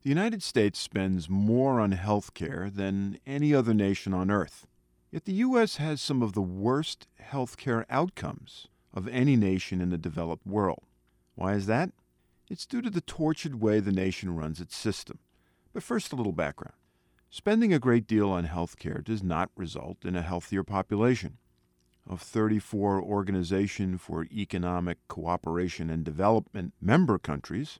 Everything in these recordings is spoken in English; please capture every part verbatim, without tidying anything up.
The United States spends more on health care than any other nation on earth. Yet the U S has some of the worst health care outcomes of any nation in the developed world. Why is that? It's due to the tortured way the nation runs its system. But first, a little background. Spending a great deal on health care does not result in a healthier population. Of thirty-four Organization for Economic Cooperation and Development member countries,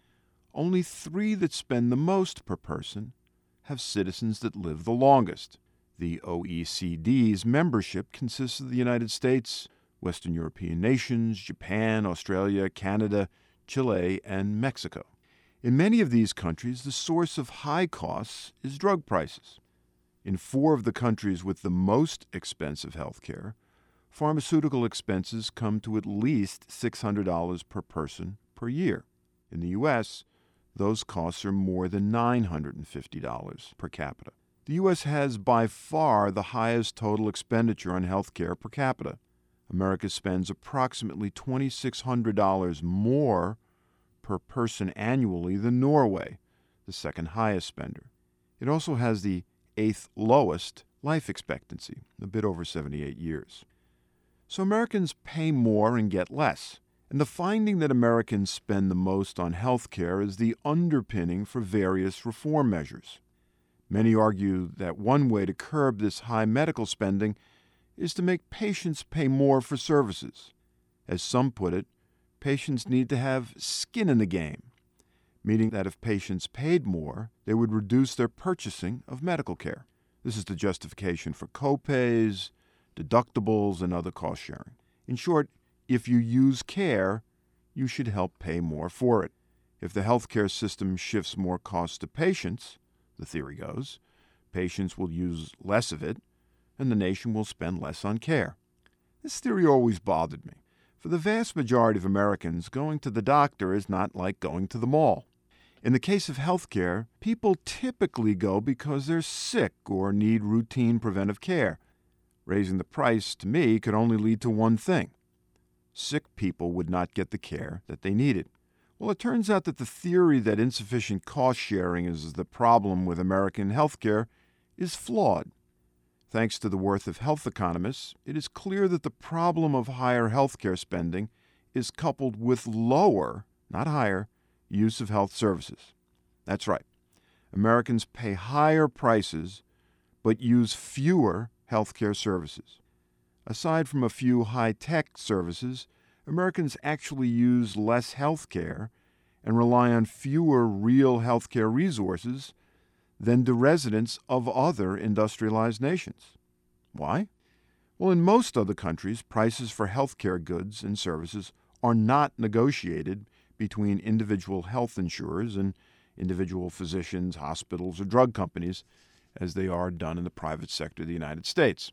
only three that spend the most per person have citizens that live the longest. The O E C D's membership consists of the United States, Western European nations, Japan, Australia, Canada, Chile, and Mexico. In many of these countries, the source of high costs is drug prices. In four of the countries with the most expensive health care, pharmaceutical expenses come to at least six hundred dollars per person per year. In the U S, those costs are more than nine hundred fifty dollars per capita. The U S has by far the highest total expenditure on health care per capita. America spends approximately two thousand six hundred dollars more per person annually than Norway, the second highest spender. It also has the eighth lowest life expectancy, a bit over seventy-eight years. So Americans pay more and get less. And the finding that Americans spend the most on health care is the underpinning for various reform measures. Many argue that one way to curb this high medical spending is to make patients pay more for services. As some put it, patients need to have skin in the game, meaning that if patients paid more, they would reduce their purchasing of medical care. This is the justification for copays, deductibles, and other cost sharing. In short, if you use care, you should help pay more for it. If the healthcare system shifts more costs to patients, the theory goes, patients will use less of it, and the nation will spend less on care. This theory always bothered me. For the vast majority of Americans, going to the doctor is not like going to the mall. In the case of healthcare, people typically go because they're sick or need routine preventive care. Raising the price, to me, could only lead to one thing. Sick people would not get the care that they needed. Well, it turns out that the theory that insufficient cost sharing is the problem with American healthcare is flawed. Thanks to the worth of health economists, it is clear that the problem of higher healthcare spending is coupled with lower, not higher, use of health services. That's right. Americans pay higher prices but use fewer healthcare services. Aside from a few high-tech services, Americans actually use less health care and rely on fewer real healthcare resources than do residents of other industrialized nations. Why? Well, in most other countries, prices for healthcare goods and services are not negotiated between individual health insurers and individual physicians, hospitals, or drug companies, as they are done in the private sector of the United States.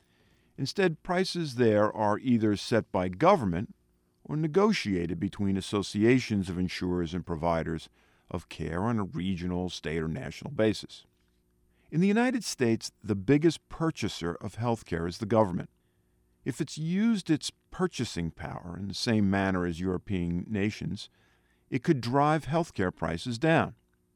Instead, prices there are either set by government or negotiated between associations of insurers and providers of care on a regional, state, or national basis. In the United States, the biggest purchaser of health care is the government. If it's used its purchasing power in the same manner as European nations, it could drive health care prices down.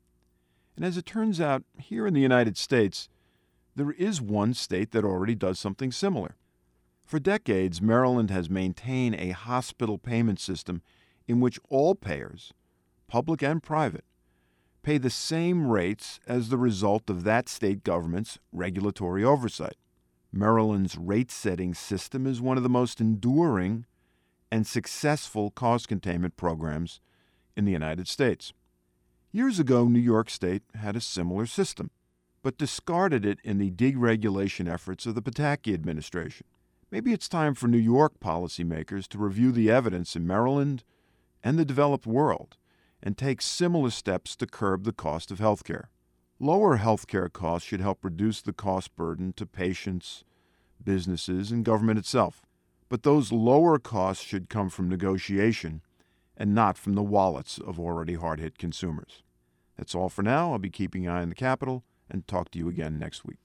And as it turns out, here in the United States, there is one state that already does something similar. For decades, Maryland has maintained a hospital payment system in which all payers, public and private, pay the same rates as the result of that state government's regulatory oversight. Maryland's rate-setting system is one of the most enduring and successful cost containment programs in the United States. Years ago, New York State had a similar system, but discarded it in the deregulation efforts of the Pataki administration. Maybe it's time for New York policymakers to review the evidence in Maryland and the developed world and take similar steps to curb the cost of health care. Lower health care costs should help reduce the cost burden to patients, businesses, and government itself. But those lower costs should come from negotiation and not from the wallets of already hard-hit consumers. That's all for now. I'll be keeping an eye on the Capitol and talk to you again next week.